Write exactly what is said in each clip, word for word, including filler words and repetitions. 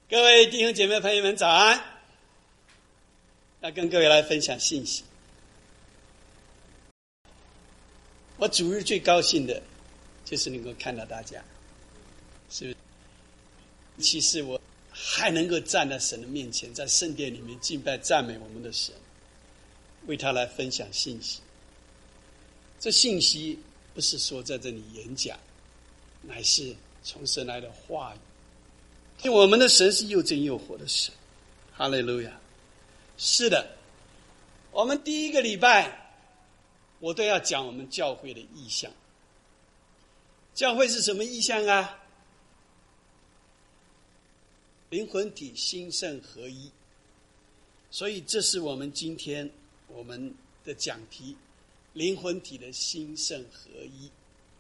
各位弟兄姐妹朋友们早安，要跟各位来分享信息。我主日最高兴的就是能够看到大家，是不是？其实我还能够站在神的面前，在圣殿里面敬拜赞美我们的神，为他来分享信息。这信息不是说在这里演讲，乃是从神来的话语。因为我们的神是又真又活的神，哈利路亚。是的，我们第一个礼拜我都要讲我们教会的意向。教会是什么意向啊？灵魂体心圣合一。所以这是我们今天我们的讲题，灵魂体的心圣合一。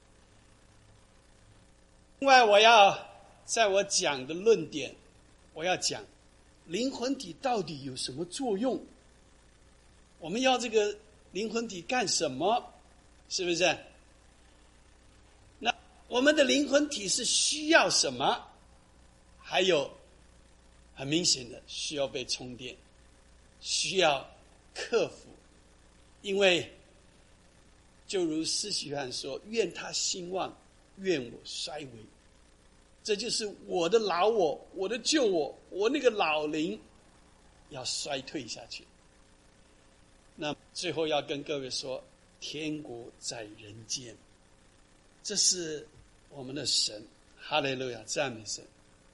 另外我要在我讲的论点，我要讲灵魂体到底有什么作用，我们要这个灵魂体干什么，是不是？那我们的灵魂体是需要什么？还有很明显的需要被充电，需要克服。因为就如施洗约翰说，愿他兴旺，愿我衰微。这就是我的老我，我的旧我，我那个老灵要衰退下去。那最后要跟各位说，天国在人间，这是我们的神，哈利路亚，赞美神。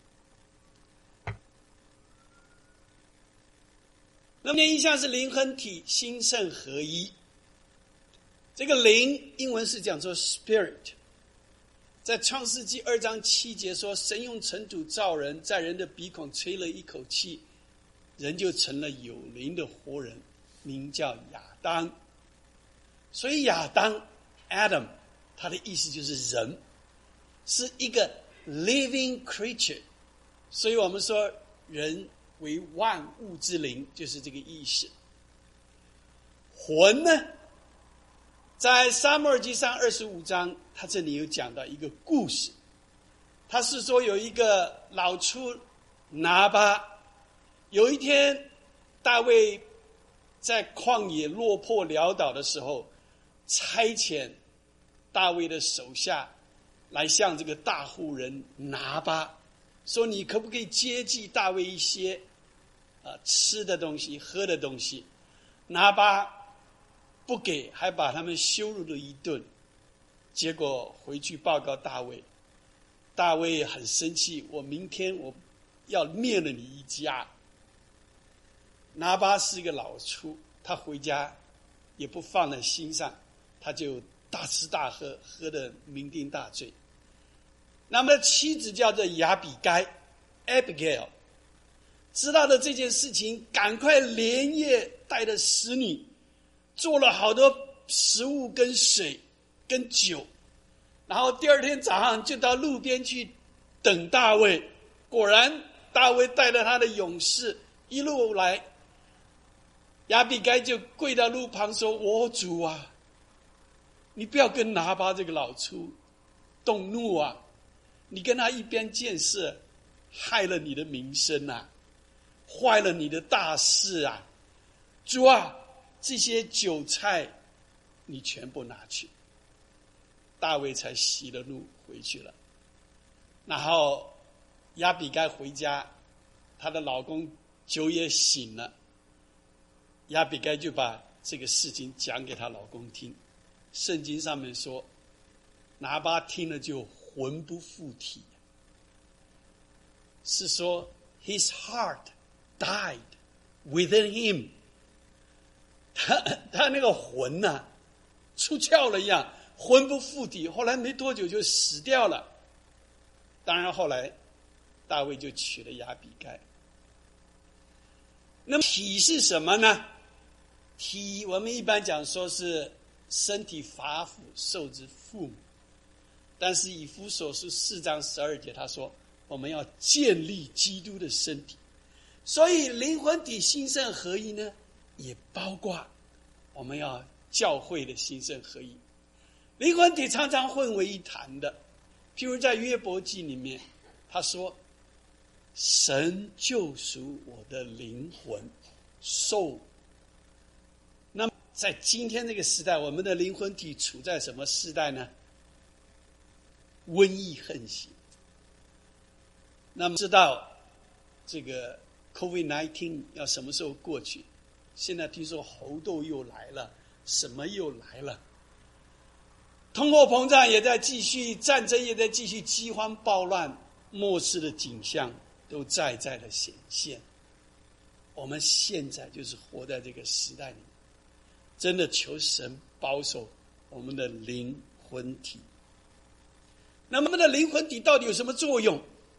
那么意象是灵魂体心圣合一。这个灵英文是讲作 spirit，在创世纪二章七节说，神用尘土造人，在人的鼻孔吹了一口气，人就成了有灵的活人，名叫亚当。所以亚当 Adam 他的意思就是人，是一个 living creature。 所以我们说人为万物之灵，就是这个意思。魂呢，在撒母耳记上二十五章，他这里有讲到一个故事。他是说有一个老粗拿巴，有一天大卫在旷野落魄潦倒的时候，差遣大卫的手下来向这个大户人拿巴说，你可不可以接济大卫一些、呃、吃的东西喝的东西。拿巴不给，还把他们羞辱了一顿。结果回去报告大卫，大卫很生气，我明天我要灭了你一家。拿巴是一个老粗，他回家也不放在心上，他就大吃大喝，喝得酩酊大醉。那么妻子叫做亚比该 Abigail， 知道了这件事情，赶快连夜带着使女做了好多食物跟水跟酒，然后第二天早上就到路边去等大卫。果然大卫带着他的勇士一路来，亚比该就跪到路旁说，我主啊，你不要跟拿巴这个老粗动怒啊，你跟他一边见识，害了你的名声啊，坏了你的大事啊。主啊，这些酒菜你全部拿去。大卫才息了怒回去了。然后亚比该回家，她的老公酒也醒了，亚比该就把这个事情讲给她老公听。圣经上面说，拿巴听了就魂不附体，是说 his heart died within him， 他他那个魂呐、啊，出窍了一样，魂不附体，后来没多久就死掉了。当然后来大卫就娶了亚比该。那么体是什么呢？体我们一般讲说是身体发肤受之父母，但是以弗所书四章十二节他说，我们要建立基督的身体。所以灵魂体心圣合一呢，也包括我们要教会的心圣合一。灵魂体常常混为一谈的，譬如在约伯记里面他说， 神救赎我的灵魂受。那么在今天这个时代，我们的灵魂体处在什么时代呢？瘟疫横行。那么知道这个 COVID 十九 要什么时候过去？现在听说猴痘又来了，什么又来了？通货膨胀也在继续，战争也在继续，饥荒暴乱，末世的景象都在在的显现。我们现在就是活在这个时代里，真的求神保守我们的灵魂体。那么我们的灵魂体到底有什么作用？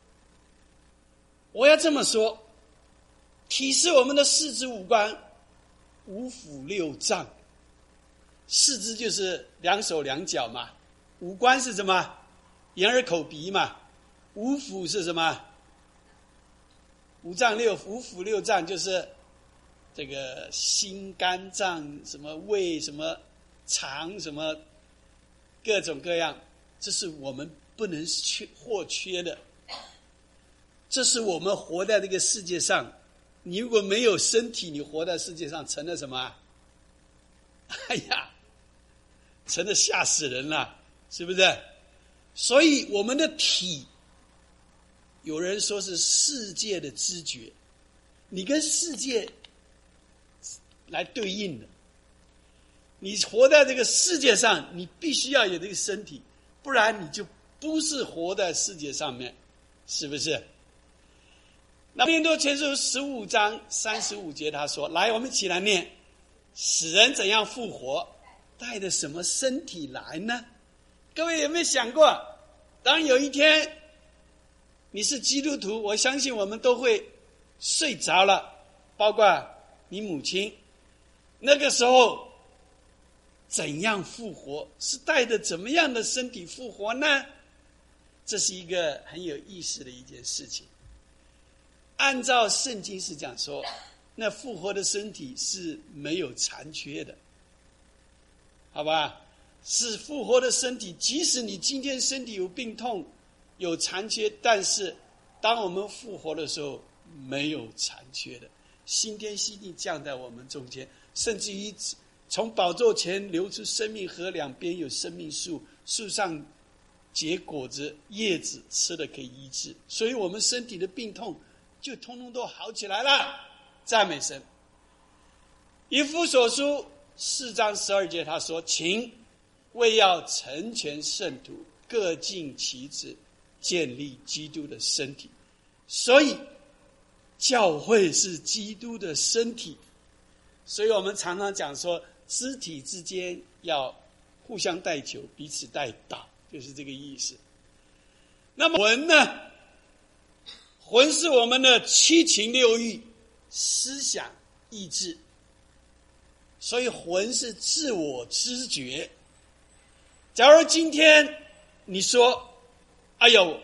我要这么说，体示我们的四肢五官，五腑六脏。四肢就是两手两脚嘛，五官是什么？眼耳口鼻嘛。五腑是什么？五脏六五腑六脏就是这个心肝脏什么胃什么肠什么各种各样，这是我们不能缺或缺的。这是我们活在这个世界上，你如果没有身体，你活在世界上成了什么？哎呀，成了吓死人了，是不是？所以我们的体，有人说是世界的知觉，你跟世界来对应的。你活在这个世界上，你必须要有这个身体，不然你就不是活在世界上面，是不是？那哥林多前书十五章三十五节他说，来，我们一起来念，死人怎样复活，带着什么身体来呢？各位有没有想过，当有一天你是基督徒，我相信我们都会睡着了，包括你母亲，那个时候怎样复活，是带着怎么样的身体复活呢？这是一个很有意思的一件事情。按照圣经是这样说，那复活的身体是没有残缺的，好吧？是复活的身体，即使你今天身体有病痛有残缺，但是当我们复活的时候没有残缺的，新天新地降在我们中间，甚至于从宝座前流出生命河，两边有生命树，树上结果子，叶子吃了可以医治，所以我们身体的病痛就通通都好起来了，赞美神。以弗所书四章十二节他说，请为要成全圣徒，各尽其职，建立基督的身体。所以教会是基督的身体，所以我们常常讲说，肢体之间要互相代求，彼此代祷，就是这个意思。那么魂呢？魂是我们的七情六欲、思想、意志，所以魂是自我知觉。假如今天你说，哎呦，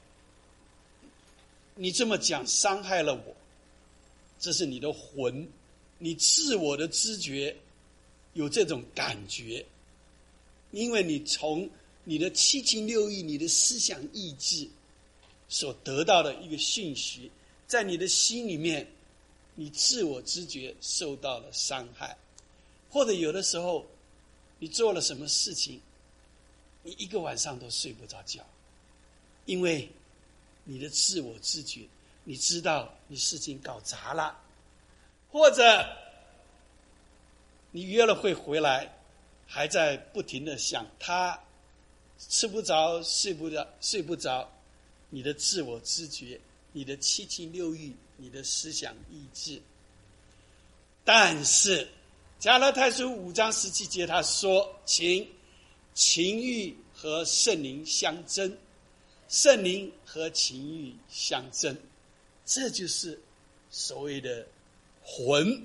你这么讲伤害了我，这是你的魂，你自我的知觉有这种感觉，因为你从你的七情六欲、你的思想意志所得到的一个讯息，在你的心里面，你自我知觉受到了伤害，或者有的时候你做了什么事情，你一个晚上都睡不着觉，因为你的自我知觉，你知道你事情搞砸了，或者你约了会回来，还在不停的想他，吃不着睡不着睡不着，你的自我知觉，你的七情六欲，你的思想意志。但是加拉太书五章十七节他说，情情欲和圣灵相争，圣灵和情欲相争，这就是所谓的魂。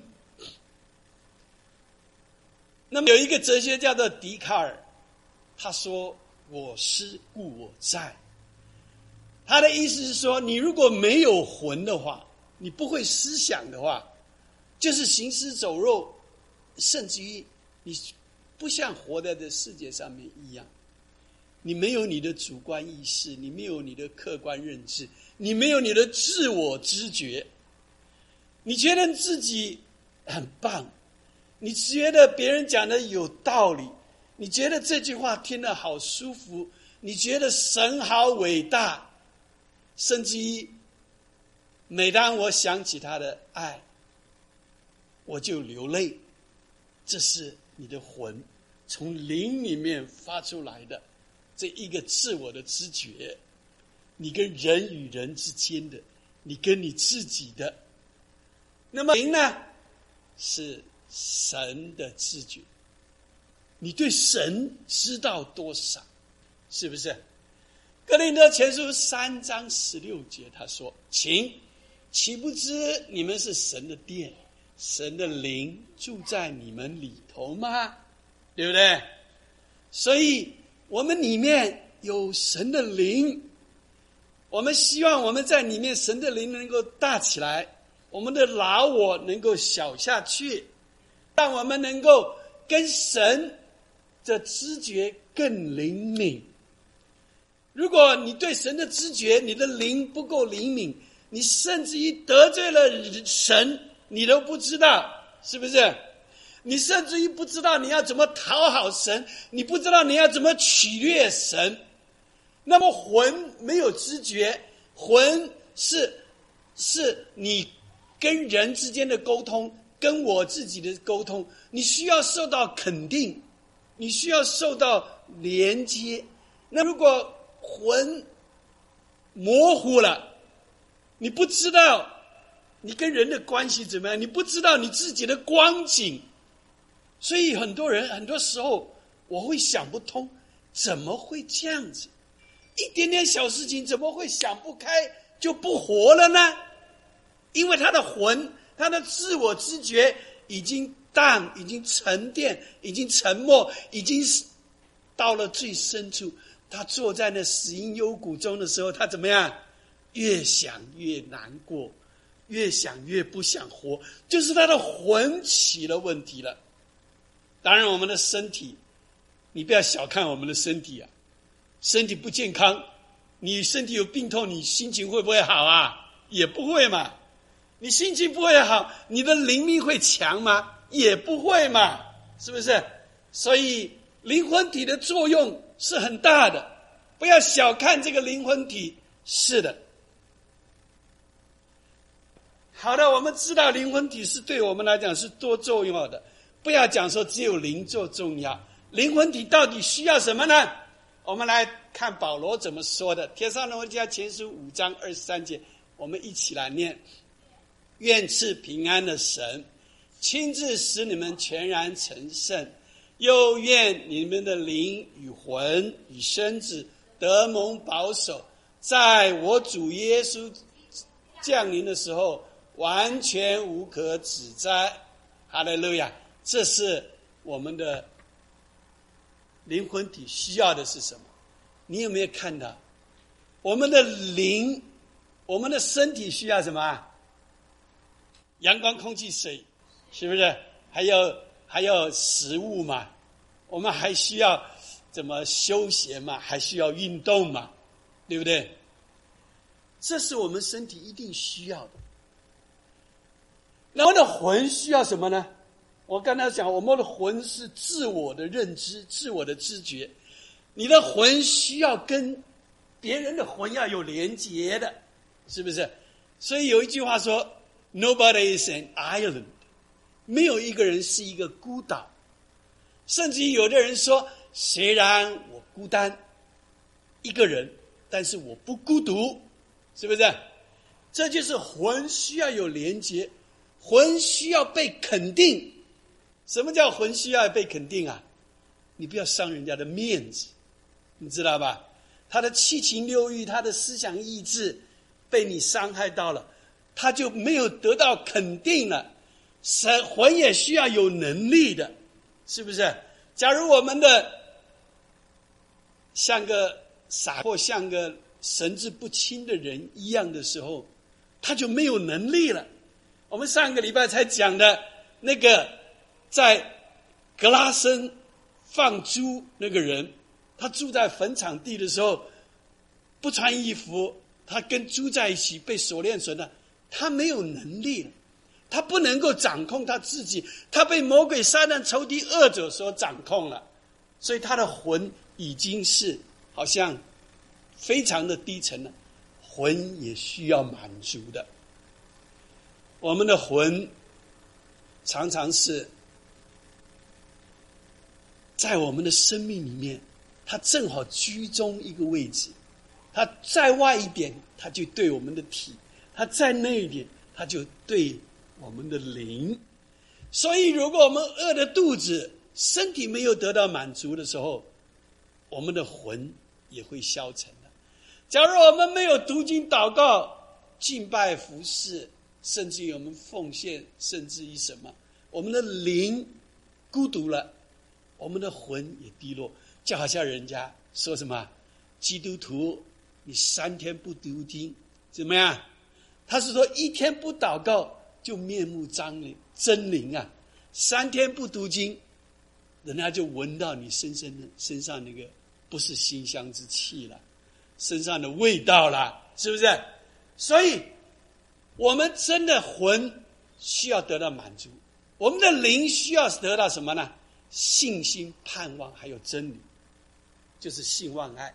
那么有一个哲学家叫笛卡尔，他说我思故我在。他的意思是说，你如果没有魂的话，你不会思想的话，就是行尸走肉，甚至于你不像活在这世界上面一样，你没有你的主观意识，你没有你的客观认知， 你没有你的自我知觉，你觉得自己很棒，你觉得别人讲的有道理，你觉得这句话听得好舒服，你觉得神好伟大，甚至于每当我想起他的爱，我就流泪。这是你的魂从灵里面发出来的这一个自我的知觉，你跟人与人之间的，你跟你自己的。那么灵呢，是神的知觉，你对神知道多少，是不是？哥林多前书三章十六节他说，请岂不知你们是神的殿，神的灵住在你们里头吗？对不对？所以我们里面有神的灵，我们希望我们在里面神的灵能够大起来，我们的老我能够小下去，让我们能够跟神的知觉更灵敏。如果你对神的知觉，你的灵不够灵敏，你甚至于得罪了神，你都不知道，是不是？你甚至于不知道你要怎么讨好神，你不知道你要怎么取悦神。那么魂没有知觉，魂是是你跟人之间的沟通，跟我自己的沟通，你需要受到肯定，你需要受到连接。那如果魂模糊了，你不知道你跟人的关系怎么样，你不知道你自己的光景，所以很多人很多时候我会想不通，怎么会这样子？一点点小事情怎么会想不开就不活了呢？因为他的魂，他的自我知觉已经淡，已经沉淀，已经沉默，已经到了最深处。他坐在那死荫幽谷中的时候，他怎么样？越想越难过，越想越不想活，就是他的魂起了问题了。当然我们的身体，你不要小看我们的身体啊，身体不健康，你身体有病痛，你心情会不会好啊？也不会嘛。你心情不会好，你的灵命会强吗？也不会嘛，是不是？所以灵魂体的作用是很大的，不要小看这个灵魂体。是的，好的，我们知道灵魂体是对我们来讲是多重要的，不要讲说只有灵做重要。灵魂体到底需要什么呢？我们来看保罗怎么说的，帖撒罗尼迦前书五章二十三节，我们一起来念。愿赐平安的神亲自使你们全然成圣，又愿你们的灵与魂与身子得蒙保守，在我主耶稣降临的时候完全无可指摘。哈利路亚！这是我们的灵魂体需要的是什么？你有没有看到我们的灵，我们的身体需要什么？阳光、空气、水，是不是？还有还有食物嘛？我们还需要怎么休闲嘛？还需要运动嘛？对不对？这是我们身体一定需要的。那我们的魂需要什么呢？我刚才讲，我们的魂是自我的认知、自我的知觉。你的魂需要跟别人的魂要有连结的，是不是？所以有一句话说 Nobody is an island， 没有一个人是一个孤岛。甚至于有的人说，虽然我孤单一个人，但是我不孤独，是不是？这就是魂需要有连结，魂需要被肯定。什么叫魂需要被肯定啊？你不要伤人家的面子，你知道吧？他的七情六欲，他的思想意志被你伤害到了，他就没有得到肯定了。神魂也需要有能力的，是不是？假如我们的像个傻或像个神志不清的人一样的时候，他就没有能力了。我们上个礼拜才讲的那个在格拉森放猪那个人，他住在坟场地的时候不穿衣服， 他跟猪在一起被锁链绳了，他没有能力了，他不能够掌控他自己，他被魔鬼撒旦仇敌恶者所掌控了，所以他的魂已经是好像非常的低沉了，魂也需要满足的。我们的魂常常是在我们的生命里面，它正好居中一个位置，它在外一点它就对我们的体，它在内一点它就对我们的灵。所以如果我们饿的肚子，身体没有得到满足的时候，我们的魂也会消沉的。假如我们没有读经祷告敬拜服侍，甚至于我们奉献，甚至于什么，我们的灵孤独了，我们的魂也低落。就好像人家说什么基督徒你三天不读经怎么样，他是说一天不祷告就面目狰狞狰狞啊，三天不读经人家就闻到你身身的身上那个不是馨香之气了，身上的味道了，是不是？所以我们真的魂需要得到满足，我们的灵需要得到什么呢？信心盼望还有真理，就是信望爱。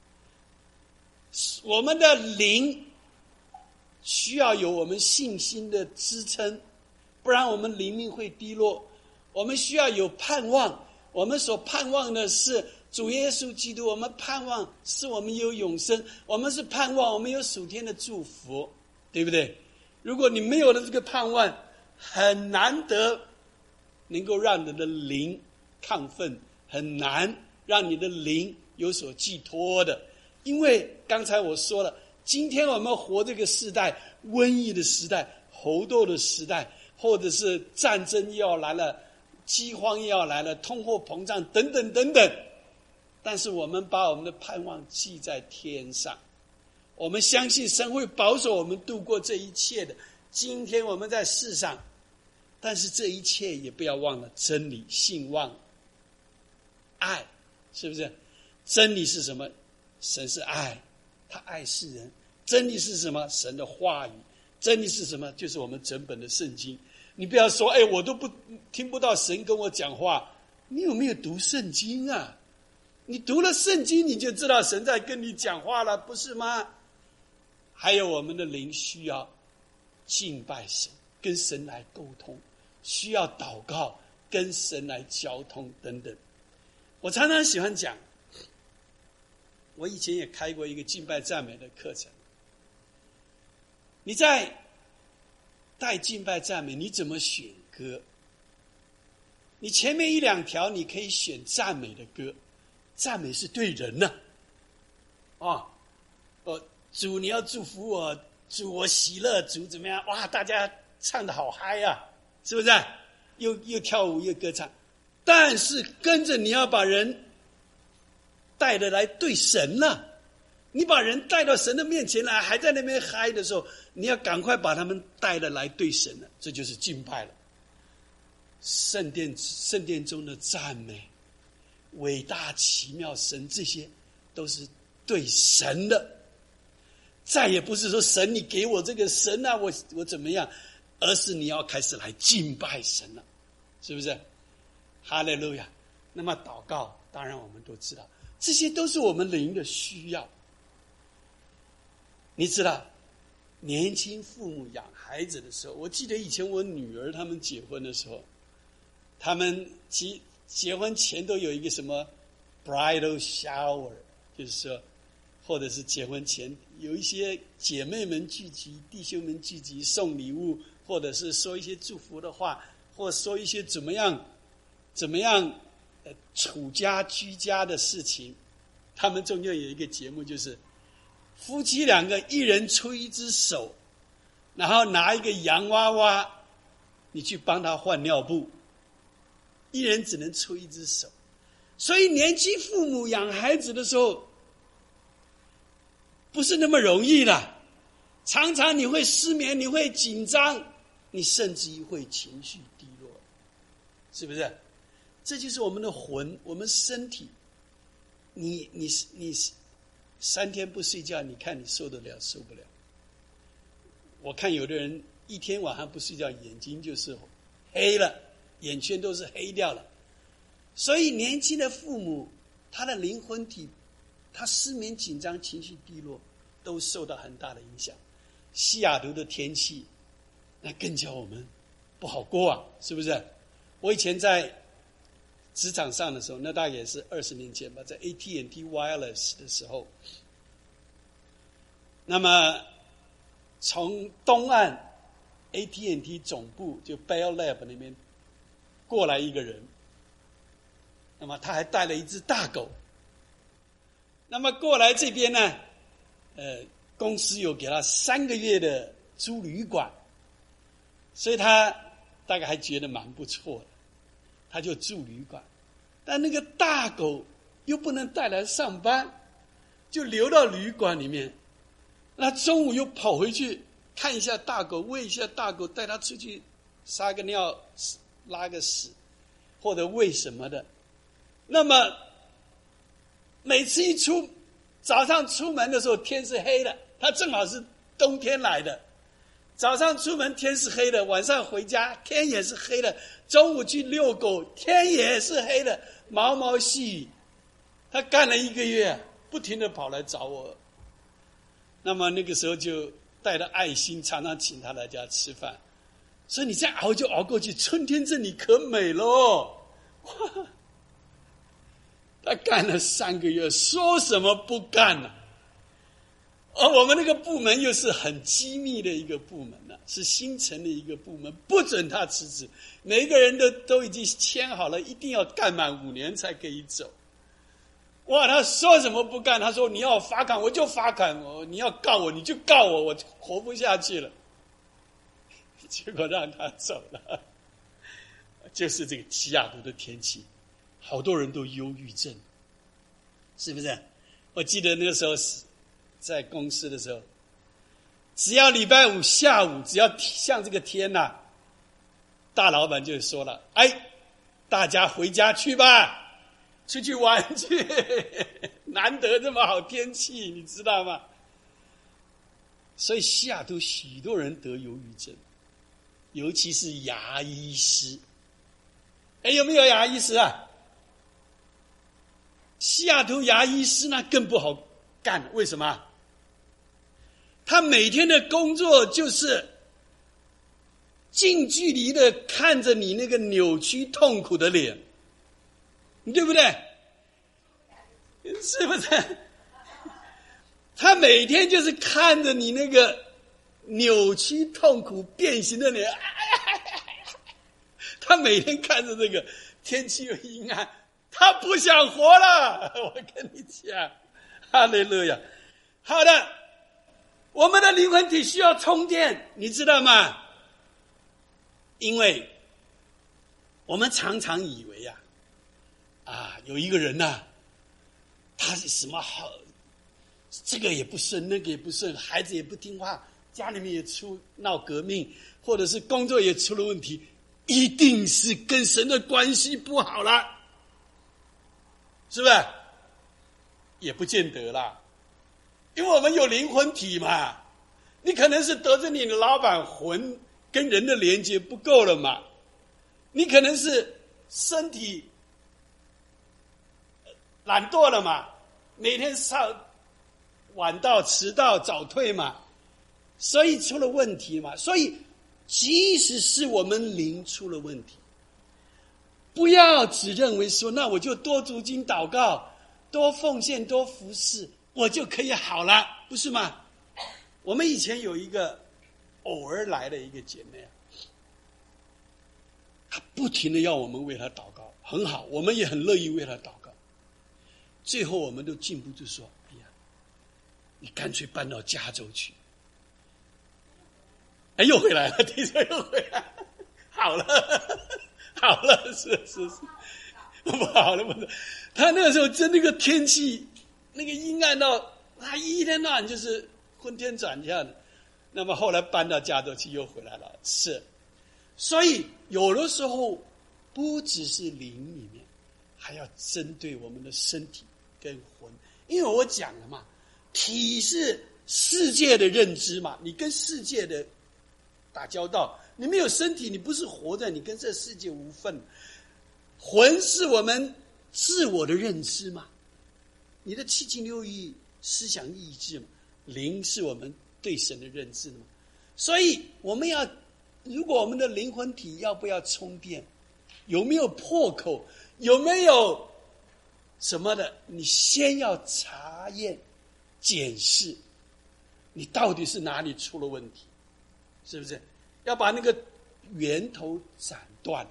我们的灵需要有我们信心的支撑，不然我们灵命会低落。我们需要有盼望，我们所盼望的是主耶稣基督，我们盼望是我们有永生，我们是盼望我们有属天的祝福，对不对？如果你没有了这个盼望，很难得能够让你的灵亢奋，很难让你的灵有所寄托的。因为刚才我说了，今天我们活这个时代，瘟疫的时代，猴痘的时代，或者是战争又要来了，饥荒又要来了，通货膨胀等等等等，但是我们把我们的盼望记在天上，我们相信神会保守我们度过这一切的。今天我们在世上，但是这一切也不要忘了真理、信望、爱，是不是？真理是什么？神是爱，他爱世人。真理是什么？神的话语。真理是什么？就是我们整本的圣经。你不要说，哎，我都不听不到神跟我讲话，你有没有读圣经啊？你读了圣经，你就知道神在跟你讲话了，不是吗？还有我们的灵需要敬拜神，跟神来沟通，需要祷告，跟神来交通等等。我常常喜欢讲，我以前也开过一个敬拜赞美的课程。你在带敬拜赞美，你怎么选歌？你前面一两条你可以选赞美的歌，赞美是对人呢、啊。哦，哦，主你要祝福我，主我喜乐，主怎么样？哇，大家唱得好嗨啊，是不是？又又跳舞又歌唱，但是跟着你要把人带的来对神了、啊。你把人带到神的面前来，还在那边嗨的时候，你要赶快把他们带的来对神了，这就是敬拜了。圣殿圣殿中的赞美，伟大奇妙神，这些都是对神的。再也不是说神你给我这个神啊，我我怎么样，而是你要开始来敬拜神了，是不是？哈利路亚。那么祷告，当然我们都知道，这些都是我们灵的需要。你知道，年轻父母养孩子的时候，我记得以前我女儿他们结婚的时候，他们结结婚前都有一个什么 bridal shower， 就是说，或者是结婚前有一些姐妹们聚集，弟兄们聚集，送礼物，或者是说一些祝福的话，或说一些怎么样怎么样呃处家居家的事情。他们中间有一个节目，就是夫妻两个一人出一只手，然后拿一个洋娃娃，你去帮他换尿布，一人只能出一只手。所以年轻父母养孩子的时候不是那么容易的，常常你会失眠，你会紧张，你甚至于会情绪低落，是不是？这就是我们的魂，我们身体，你你你三天不睡觉，你看你受得了受不了？我看有的人一天晚上不睡觉，眼睛就是黑了，眼圈都是黑掉了。所以年轻的父母，他的灵魂体，他失眠、紧张、情绪低落，都受到很大的影响。西雅图的天气，那更叫我们不好过啊，是不是？我以前在职场上的时候，那大概也是二十年前吧，在 A T and T Wireless 的时候，那么从东岸 A T and T 总部就 Bell Lab 那边过来一个人，那么他还带了一只大狗。那么过来这边呢，呃，公司有给他三个月的租旅馆，所以他大概还觉得蛮不错的，他就住旅馆。但那个大狗又不能带来上班，就留到旅馆里面。那中午又跑回去看一下大狗，喂一下大狗，带它出去撒个尿、拉个屎，或者喂什么的。那么每次一出早上出门的时候天是黑的，他正好是冬天来的，早上出门天是黑的，晚上回家天也是黑的，中午去遛狗天也是黑的，毛毛细雨。他干了一个月，不停地跑来找我。那么那个时候就带着爱心，常常请他来家吃饭。所以你再熬就熬过去，春天这里可美喽！哇，他干了三个月，说什么不干呢、啊？而我们那个部门又是很机密的一个部门呢、啊，是新成的一个部门，不准他辞职。每一个人都都已经签好了，一定要干满五年才可以走。哇，他说什么不干？他说你要罚款我就罚款，我你要告我你就告我，我活不下去了。结果让他走了。就是这个西雅图的天气，好多人都忧郁症，是不是？我记得那个时候在公司的时候，只要礼拜五下午，只要像这个天呐、啊，大老板就说了：“哎，大家回家去吧。”出去玩去，难得这么好天气，你知道吗？所以西雅图许多人得忧郁症，尤其是牙医师。哎，有没有牙医师啊？西雅图牙医师那更不好干，为什么？他每天的工作就是近距离的看着你那个扭曲痛苦的脸。对不对？是不是？他每天就是看着你那个扭曲、痛苦、变形的脸，他每天看着这个天气又阴暗，他不想活了。我跟你讲，哈利路亚！好的，我们的灵魂体需要充电，你知道吗？因为我们常常以为啊。啊，有一个人呐、啊，他是什么好，这个也不顺，那个也不顺，孩子也不听话，家里面也出闹革命，或者是工作也出了问题，一定是跟神的关系不好了，是不是？也不见得啦，因为我们有灵魂体嘛，你可能是得着你的老板魂跟人的连接不够了嘛，你可能是身体懒惰了嘛，每天上晚到、迟到、早退嘛，所以出了问题嘛。所以，即使是我们灵出了问题，不要只认为说，那我就多读经祷告、多奉献、多服侍，我就可以好了，不是吗？我们以前有一个偶尔来的一个姐妹，她不停的要我们为她祷告，很好，我们也很乐意为她祷告。最后我们都禁不住说，哎呀，你干脆搬到加州去。哎，又回来了，听说又回来了，好了，好了，是是是，不好了，不是。他那个时候真那个天气，那个阴暗到他一天到晚就是昏天转向的。那么后来搬到加州去，又回来了，是。所以有的时候不只是灵里面，还要针对我们的身体跟魂，因为我讲了嘛， 体是世界的认知嘛，你跟世界的打交道，你没有身体，你不是活着，你跟这世界无分。魂是我们自我的认知嘛，你的七情六欲、思想意志嘛，灵是我们对神的认知嘛。所以我们要，如果我们的灵魂体要不要充电，有没有破口，有没有什么的，你先要查验、检视，你到底是哪里出了问题，是不是？要把那个源头斩断。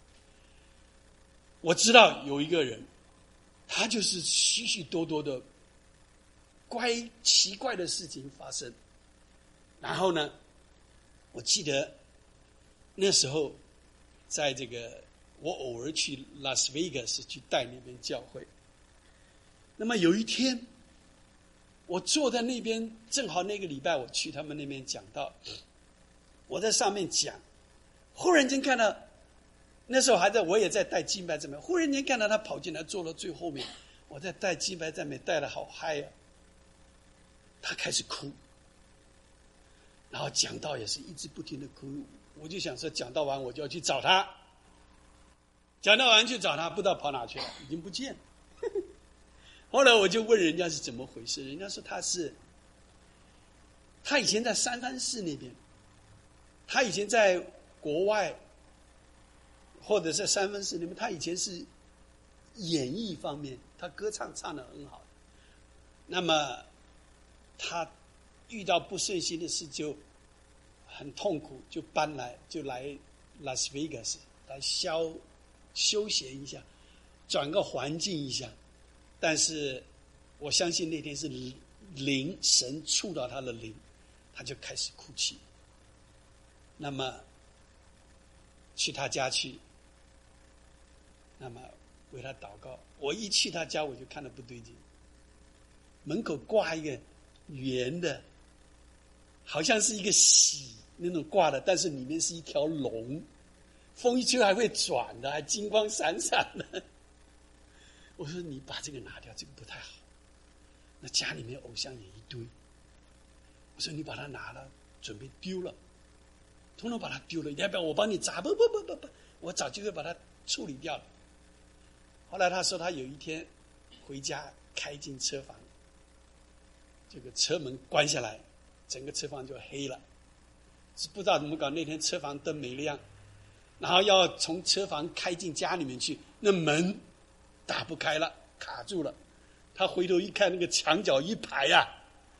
我知道有一个人，他就是许许多多的怪奇怪的事情发生。然后呢，我记得那时候在这个我偶尔去拉斯维加斯去带那边教会。那么有一天，我坐在那边，正好那个礼拜我去他们那边讲道，我在上面讲，忽然间看到。那时候还在，我也在带敬拜赞美，忽然间看到他跑进来坐到最后面，我在带敬拜赞美带得好嗨啊！他开始哭，然后讲道也是一直不停的哭，我就想说讲道完我就要去找他，讲道完去找他，不知道跑哪去了，已经不见了。后来我就问人家是怎么回事，人家说他是，他以前在三藩市那边，他以前在国外。或者是三藩市里面，他以前是演艺方面，他歌唱唱得很好。那么他遇到不顺心的事就很痛苦，就搬来就来拉斯维加斯来消休闲一下，转个环境一下。但是我相信那天是灵神触到他的灵，他就开始哭泣。那么去他家去。那么为他祷告，我一去他家我就看到不对劲，门口挂一个圆的，好像是一个喜那种挂的，但是里面是一条龙，风一吹还会转的，还金光闪闪的。我说你把这个拿掉，这个不太好。那家里面偶像也一堆，我说你把它拿了，准备丢了，统统把它丢了，要不要我帮你砸？不不不不不，我早就会把它处理掉了。后来他说他有一天回家开进车房，这个车门关下来，整个车房就黑了，是不知道怎么搞，那天车房灯没亮，然后要从车房开进家里面去，那门打不开了，卡住了。他回头一看，那个墙角一排啊，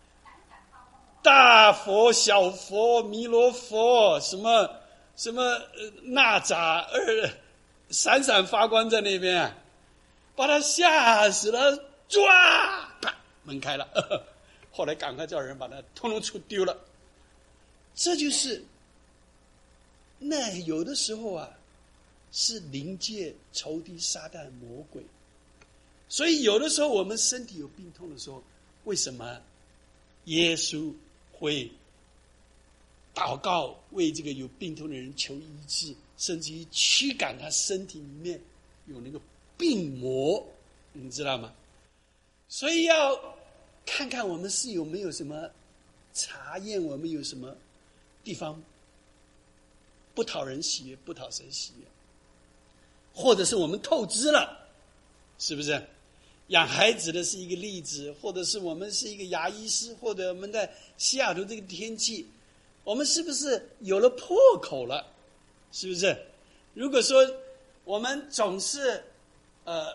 大佛小佛弥罗佛什么什么呃那扎二闪闪发光在那边啊，把他吓死了，抓，啪，门开了。呵呵，后来赶快叫人把他通通出丢了。这就是那有的时候啊，是灵界仇敌撒旦魔鬼。所以有的时候我们身体有病痛的时候，为什么耶稣会祷告为这个有病痛的人求医治，甚至于驱赶他身体里面有那个病魔，你知道吗？所以要看看我们是有没有什么查验，我们有什么地方不讨人喜悦，不讨神喜悦，或者是我们透支了，是不是？养孩子的是一个例子，或者是我们是一个牙医师，或者我们在西雅图这个天气，我们是不是有了破口了？是不是？如果说我们总是呃，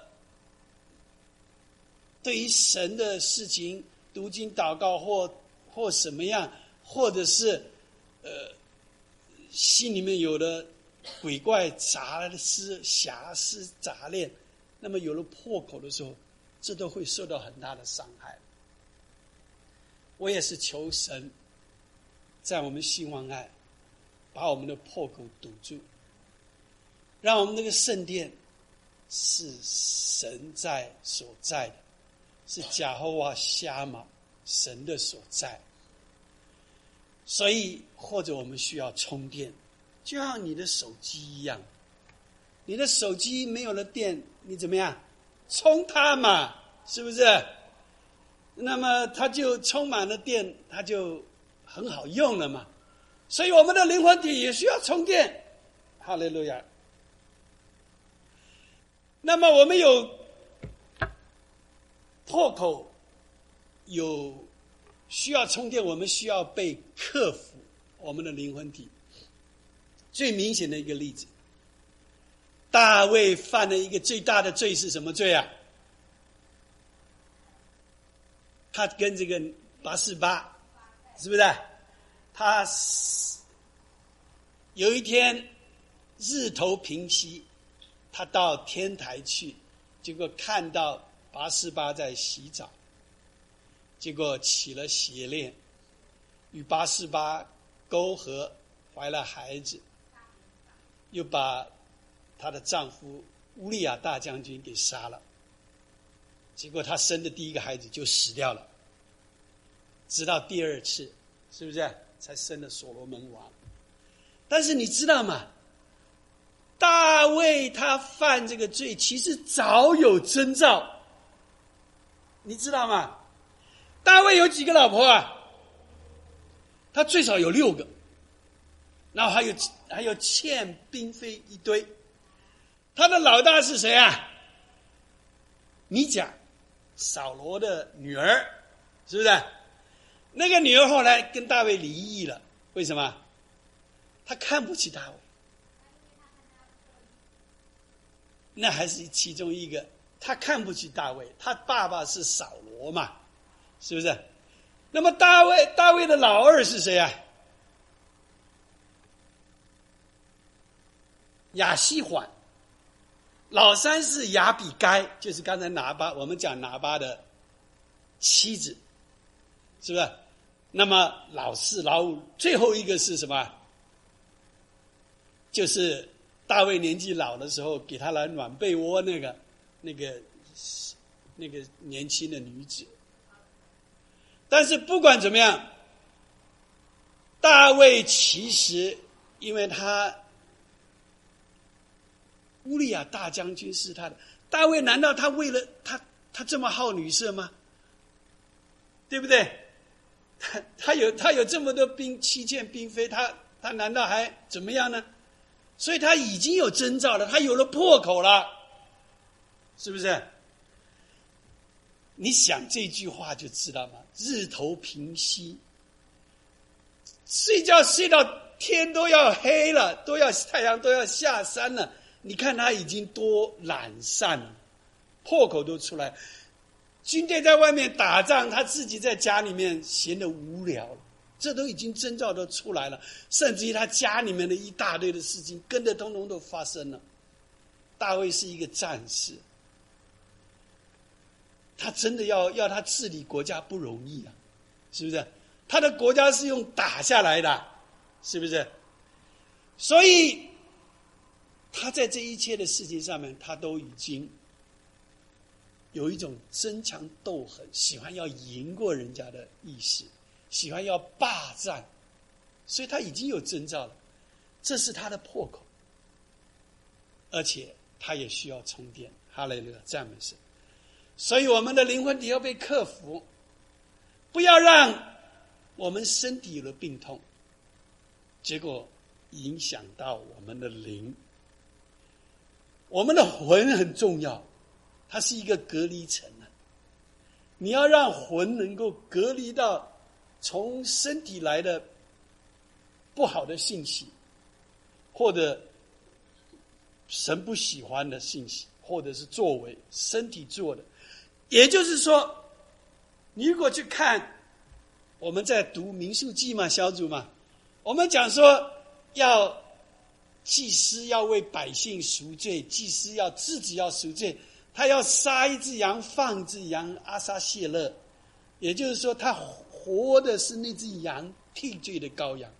对于神的事情读经祷告或或什么样，或者是呃心里面有了鬼怪杂思瑕疵杂念，那么有了破口的时候，这都会受到很大的伤害。我也是求神在我们兴旺爱把我们的破口堵住，让我们那个圣殿是神在所在的，是亚吼哇沙玛神的所在。所以或者我们需要充电，就像你的手机一样，你的手机没有了电，你怎么样充它嘛？是不是？ 那么它就充满了电，它就很好用了嘛。所以我们的灵魂体也需要充电。哈利路亚。那么我们有破口，有需要充电，我们需要被克服我们的灵魂体。最明显的一个例子，大卫犯了一个最大的罪是什么罪啊？他跟这个拔示巴，是不是？他有一天日头平息，他到天台去，结果看到拔示巴在洗澡，结果起了邪念，与拔示巴沟合，怀了孩子，又把她的丈夫乌利亚大将军给杀了。结果她生的第一个孩子就死掉了，直到第二次，是不是才生了所罗门王？但是你知道吗？大卫他犯这个罪，其实早有征兆，你知道吗？大卫有几个老婆啊？他最少有六个，然后还有还有妾嫔妃一堆。他的老大是谁啊？米甲，扫罗的女儿，是不是？那个女儿后来跟大卫离异了，为什么？他看不起大卫。那还是其中一个，他看不起大卫，他爸爸是扫罗嘛，是不是？那么大卫大卫的老二是谁啊？亚西缓。老三是亚比该，就是刚才拿巴，我们讲拿巴的妻子，是不是？那么老四老五，最后一个是什么？就是大卫年纪老的时候给他来暖被窝那个那个那个年轻的女子。但是不管怎么样，大卫其实因为他乌利亚大将军是他的，大卫难道他为了他他这么好女色吗？对不对？他他有他有这么多兵妻妾嫔妃，他他难道还怎么样呢？所以他已经有征兆了，他有了破口了，是不是？你想这句话就知道吗？日头平息，睡觉睡到天都要黑了，都要太阳都要下山了，你看他已经多懒散了，破口都出来。军队在外面打仗，他自己在家里面闲得无聊了，这都已经征兆都出来了，甚至于他家里面的一大堆的事情跟着通通都发生了。大卫是一个战士，他真的要要他治理国家不容易啊，是不是？他的国家是用打下来的，是不是？所以他在这一切的事情上面，他都已经有一种争强斗狠，喜欢要赢过人家的意识，喜欢要霸占，所以他已经有征兆了，这是他的破口，而且他也需要充电。哈利路亚，赞美神！所以我们的灵魂体要被克服，不要让我们身体有了病痛，结果影响到我们的灵。我们的魂很重要，它是一个隔离层啊。你要让魂能够隔离到从身体来的不好的信息，或者神不喜欢的信息，或者是作为身体做的。也就是说，你如果去看我们在读民数记嘛，小组嘛，我们讲说要祭司要为百姓赎罪，祭司要自己要赎罪，他要杀一只羊放一只羊，阿撒谢勒，也就是说他活的是那只羊，替罪的羔羊。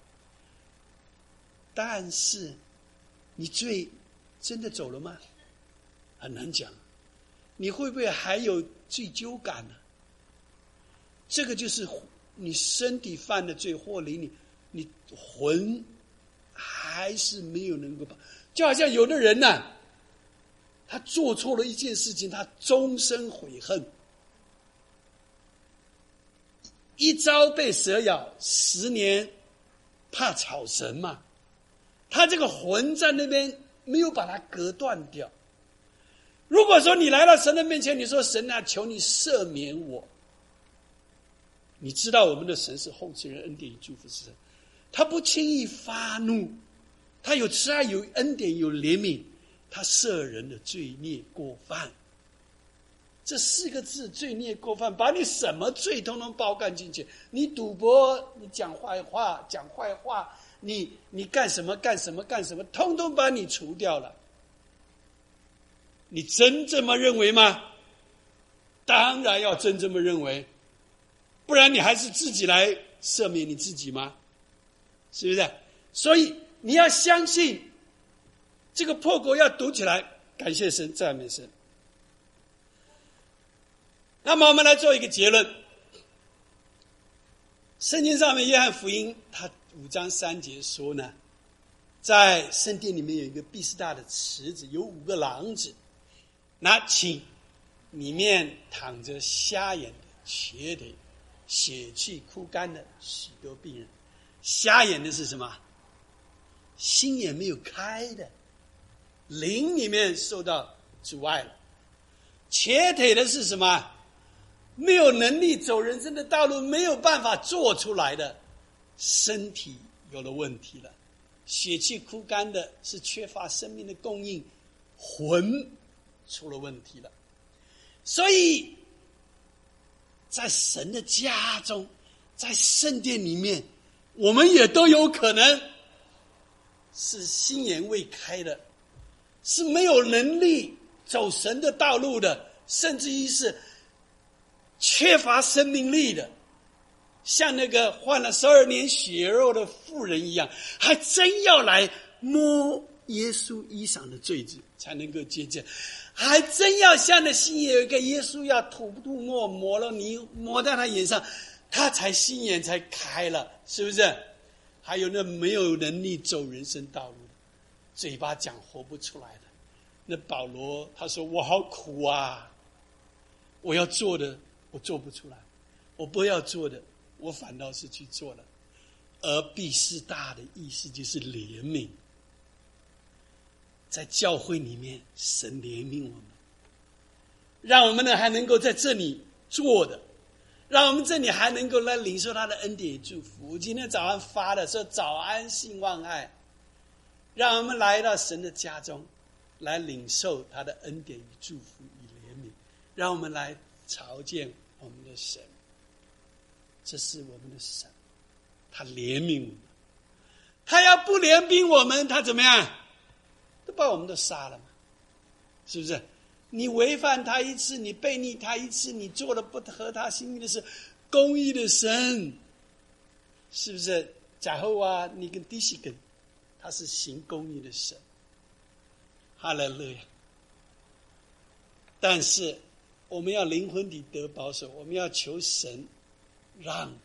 但是你罪真的走了吗？很难讲。你会不会还有罪疚感呢？这个就是你身体犯的罪，或灵你你魂还是没有能够把，就好像有的人呢、啊，他做错了一件事情，他终身悔恨， 一朝被蛇咬，十年怕草绳嘛。他这个魂在那边没有把它隔断掉。如果说你来到神的面前，你说神啊，求你赦免我。你知道我们的神是厚赐人恩典与祝福之神，他不轻易发怒，他有慈爱，有恩典，有怜悯，他赦人的罪孽过犯。这四个字，罪孽过犯，把你什么罪通通包干进去。你赌博，你讲坏话，讲坏话，你你干什么干什么干什么，通通把你除掉了。你真这么认为吗？当然要真这么认为，不然你还是自己来赦免你自己吗？是不是？所以你要相信，这个破口要堵起来。感谢神，赞美神。那么我们来做一个结论。圣经上面约翰福音他五章三节说呢，在圣殿里面有一个毕士大的池子，有五个廊子，那请里面躺着瞎眼的、瘸腿、血气枯干的许多病人。瞎眼的是什么？心眼没有开的，灵里面受到阻碍了。瘸腿的是什么？没有能力走人生的道路，没有办法做出来的，身体有了问题了。血气枯干的是缺乏生命的供应，魂出了问题了。所以在神的家中，在圣殿里面，我们也都有可能是心眼未开的，是没有能力走神的道路的，甚至于是缺乏生命力的，像那个患了十二年血肉的妇人一样，还真要来摸耶稣衣裳的坠子才能够接见，还真要像那心眼有一个耶稣要吐吐沫抹了泥抹在他眼上，他才心眼才开了，是不是？还有那没有能力走人生道路的，嘴巴讲活不出来的，那保罗他说我好苦啊，我要做的我做不出来，我不要做的我反倒是去做了。而毕士大的意思就是怜悯，在教会里面神怜悯我们，让我们呢还能够在这里做的，让我们这里还能够来领受他的恩典与祝福。我今天早上发的说早安信望爱，让我们来到神的家中来领受他的恩典与祝福与怜悯，让我们来朝见我们的神。这是我们的神，他怜悯我们，他要不怜悯我们，他怎么样？都把我们都杀了嘛，是不是？你违反他一次，你背逆他一次，你做了不合他心意的事，公义的神，是不是？假后啊，你跟弟西根，他是行公义的神，哈利路亚。但是我们要灵魂里得保守，我们要求神让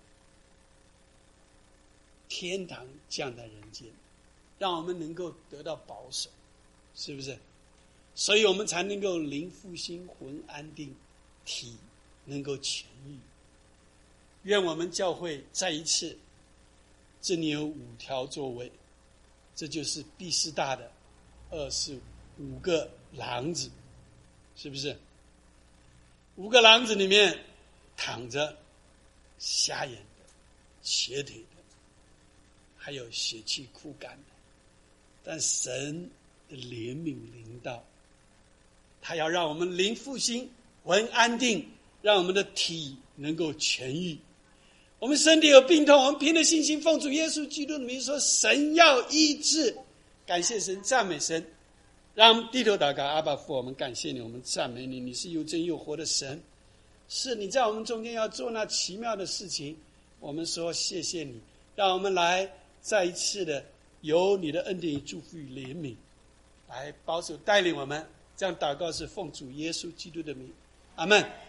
天堂降在人间，让我们能够得到保守，是不是？所以我们才能够灵复兴，魂安定，体能够痊愈。愿我们教会再一次，这里有五条座位，这就是毕士大的二十五个廊子，是不是？五个廊子里面躺着瞎眼的、瘸腿的，还有血气枯干的。但神的怜悯临到，他要让我们灵复兴，魂安定，让我们的体能够痊愈。我们身体有病痛，我们凭着信心奉主耶稣基督的名说，神要医治。感谢神，赞美神。让我们低头祷告。阿爸父，我们感谢你，我们赞美你，你是又真又活的神，是你在我们中间要做那奇妙的事情。我们说谢谢你，让我们来再一次的有你的恩典与祝福与怜悯来保守带领我们。这样祷告是奉主耶稣基督的名，阿们。